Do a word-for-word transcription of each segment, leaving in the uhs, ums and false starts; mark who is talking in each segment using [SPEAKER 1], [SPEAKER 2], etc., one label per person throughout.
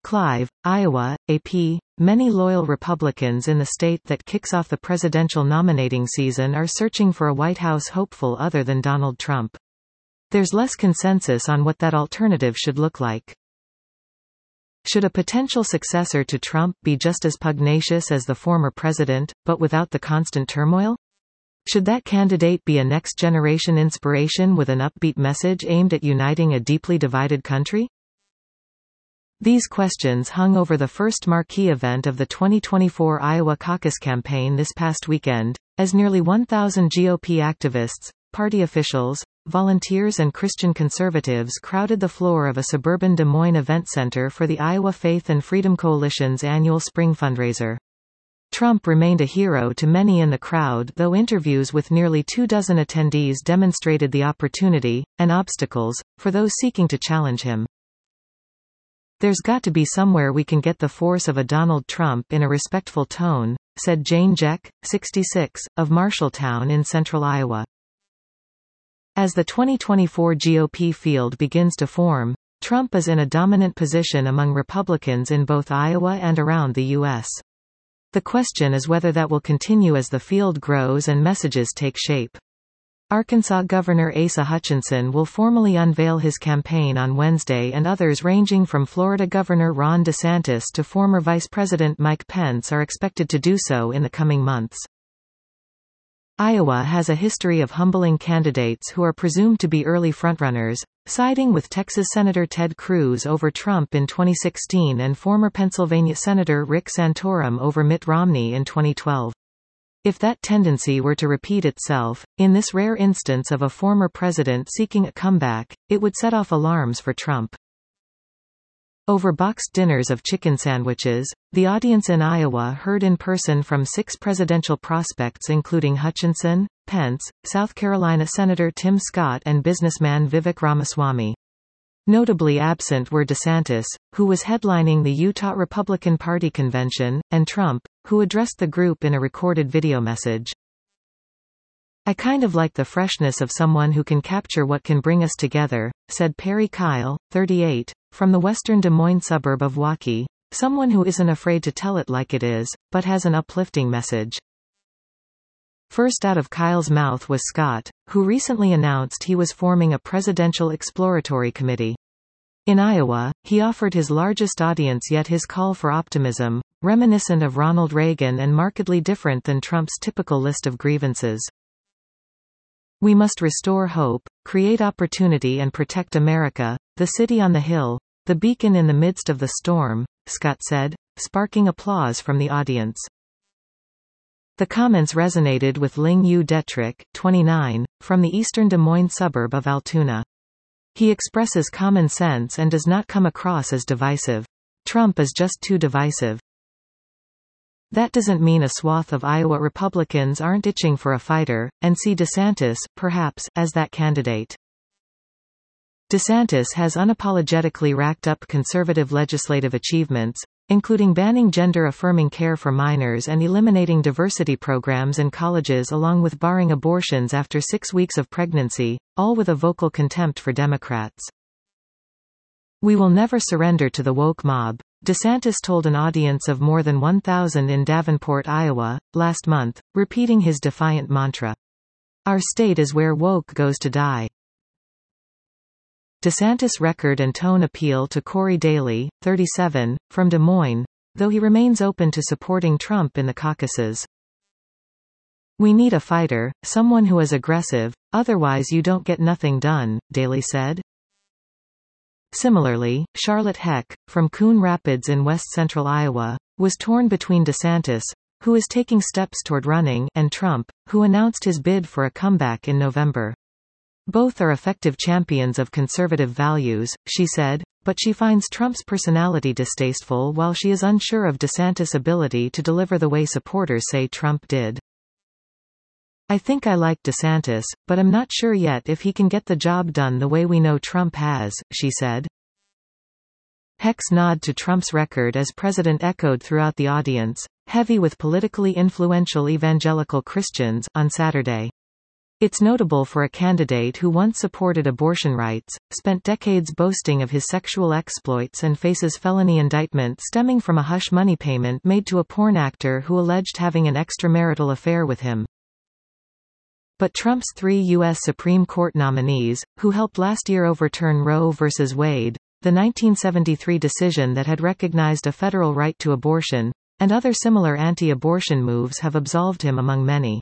[SPEAKER 1] Clive, Iowa, A P. Many loyal Republicans in the state that kicks off the presidential nominating season are searching for a White House hopeful other than Donald Trump. There's less consensus on what that alternative should look like. Should a potential successor to Trump be just as pugnacious as the former president, but without the constant turmoil? Should that candidate be a next-generation inspiration with an upbeat message aimed at uniting a deeply divided country? These questions hung over the first marquee event of the twenty twenty-four Iowa caucus campaign this past weekend, as nearly one thousand G O P activists, party officials, volunteers and Christian conservatives crowded the floor of a suburban Des Moines event center for the Iowa Faith and Freedom Coalition's annual spring fundraiser. Trump remained a hero to many in the crowd, though interviews with nearly two dozen attendees demonstrated the opportunity, and obstacles, for those seeking to challenge him. "There's got to be somewhere we can get the force of a Donald Trump in a respectful tone," said Jane Jeck, sixty-six, of Marshalltown in central Iowa. As the twenty twenty-four G O P field begins to form, Trump is in a dominant position among Republicans in both Iowa and around the U S. The question is whether that will continue as the field grows and messages take shape. Arkansas Governor Asa Hutchinson will formally unveil his campaign on Wednesday, and others ranging from Florida Governor Ron DeSantis to former Vice President Mike Pence are expected to do so in the coming months. Iowa has a history of humbling candidates who are presumed to be early frontrunners, siding with Texas Senator Ted Cruz over Trump in twenty sixteen and former Pennsylvania Senator Rick Santorum over Mitt Romney in twenty twelve. If that tendency were to repeat itself, in this rare instance of a former president seeking a comeback, it would set off alarms for Trump. Over boxed dinners of chicken sandwiches, the audience in Iowa heard in person from six presidential prospects including Hutchinson, Pence, South Carolina Senator Tim Scott and businessman Vivek Ramaswamy. Notably absent were DeSantis, who was headlining the Utah Republican Party convention, and Trump, who addressed the group in a recorded video message. "I kind of like the freshness of someone who can capture what can bring us together," said Perry Kyle, thirty-eight, from the western Des Moines suburb of Waukee, someone who isn't afraid to tell it like it is, but has an uplifting message. First out of Kyle's mouth was Scott, who recently announced he was forming a presidential exploratory committee. In Iowa, he offered his largest audience yet his call for optimism, reminiscent of Ronald Reagan and markedly different than Trump's typical list of grievances. "We must restore hope, create opportunity and protect America, the city on the hill, the beacon in the midst of the storm," Scott said, sparking applause from the audience. The comments resonated with Ling U. Detrick, twenty-nine, from the eastern Des Moines suburb of Altoona. He expresses common sense and does not come across as divisive. Trump is just too divisive. That doesn't mean a swath of Iowa Republicans aren't itching for a fighter, and see DeSantis, perhaps, as that candidate. DeSantis has unapologetically racked up conservative legislative achievements, including banning gender-affirming care for minors and eliminating diversity programs in colleges along with barring abortions after six weeks of pregnancy, all with a vocal contempt for Democrats. "We will never surrender to the woke mob," DeSantis told an audience of more than one thousand in Davenport, Iowa, last month, repeating his defiant mantra. "Our state is where woke goes to die." DeSantis' record and tone appeal to Corey Daly, thirty-seven, from Des Moines, though he remains open to supporting Trump in the caucuses. "We need a fighter, someone who is aggressive, otherwise you don't get nothing done," Daly said. Similarly, Charlotte Heck, from Coon Rapids in west-central Iowa, was torn between DeSantis, who is taking steps toward running, and Trump, who announced his bid for a comeback in November. "Both are effective champions of conservative values," she said, but she finds Trump's personality distasteful while she is unsure of DeSantis' ability to deliver the way supporters say Trump did. "I think I like DeSantis, but I'm not sure yet if he can get the job done the way we know Trump has," she said. Heck's nod to Trump's record as president echoed throughout the audience, heavy with politically influential evangelical Christians, on Saturday. It's notable for a candidate who once supported abortion rights, spent decades boasting of his sexual exploits and faces felony indictment stemming from a hush money payment made to a porn actor who alleged having an extramarital affair with him. But Trump's three U S Supreme Court nominees, who helped last year overturn Roe v. Wade, the nineteen seventy-three decision that had recognized a federal right to abortion, and other similar anti-abortion moves have absolved him among many.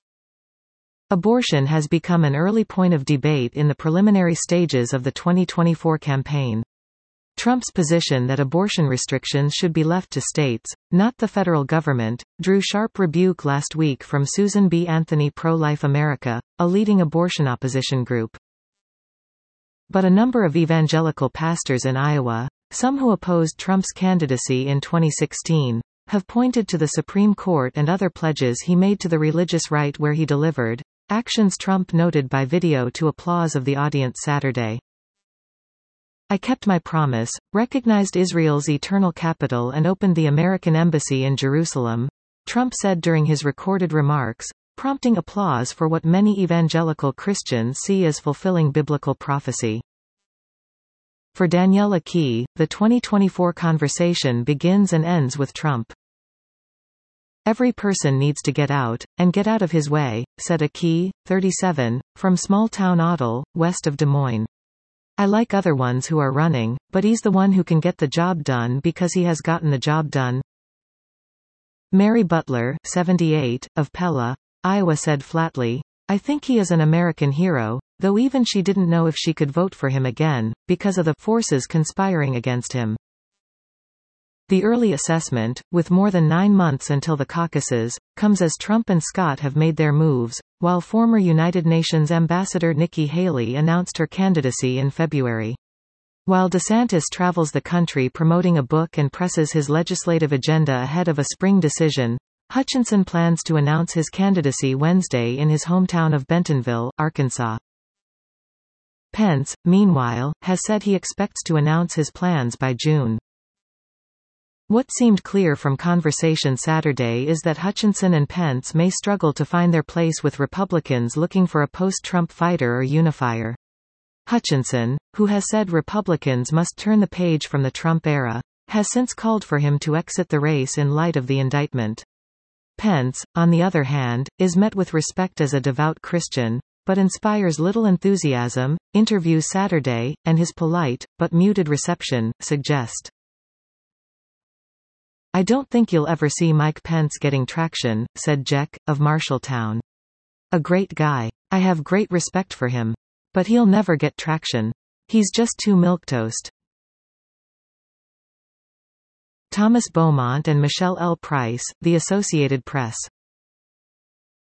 [SPEAKER 1] Abortion has become an early point of debate in the preliminary stages of the twenty twenty-four campaign. Trump's position that abortion restrictions should be left to states, not the federal government, drew sharp rebuke last week from Susan B. Anthony Pro-Life America, a leading abortion opposition group. But a number of evangelical pastors in Iowa, some who opposed Trump's candidacy in twenty sixteen, have pointed to the Supreme Court and other pledges he made to the religious right where he delivered actions Trump noted by video to applause of the audience Saturday. "I kept my promise, recognized Israel's eternal capital and opened the American embassy in Jerusalem," Trump said during his recorded remarks, prompting applause for what many evangelical Christians see as fulfilling biblical prophecy. For Daniela Key, the twenty twenty-four conversation begins and ends with Trump. "Every person needs to get out, and get out of his way," said a Key, thirty-seven, from small-town Ottel, west of Des Moines. "I like other ones who are running, but he's the one who can get the job done because he has gotten the job done." Mary Butler, seventy-eight, of Pella, Iowa said flatly, "I think he is an American hero, though even she didn't know if she could vote for him again, because of the forces conspiring against him." The early assessment, with more than nine months until the caucuses, comes as Trump and Scott have made their moves, while former United Nations Ambassador Nikki Haley announced her candidacy in February. While DeSantis travels the country promoting a book and presses his legislative agenda ahead of a spring decision, Hutchinson plans to announce his candidacy Wednesday in his hometown of Bentonville, Arkansas. Pence, meanwhile, has said he expects to announce his plans by June. What seemed clear from conversation Saturday is that Hutchinson and Pence may struggle to find their place with Republicans looking for a post-Trump fighter or unifier. Hutchinson, who has said Republicans must turn the page from the Trump era, has since called for him to exit the race in light of the indictment. Pence, on the other hand, is met with respect as a devout Christian, but inspires little enthusiasm. Interviews Saturday, and his polite, but muted reception, suggest. "I don't think you'll ever see Mike Pence getting traction," said Jack, of Marshalltown. "A great guy. I have great respect for him. But he'll never get traction. He's just too milquetoast." Thomas Beaumont and Michelle L. Price, The Associated Press.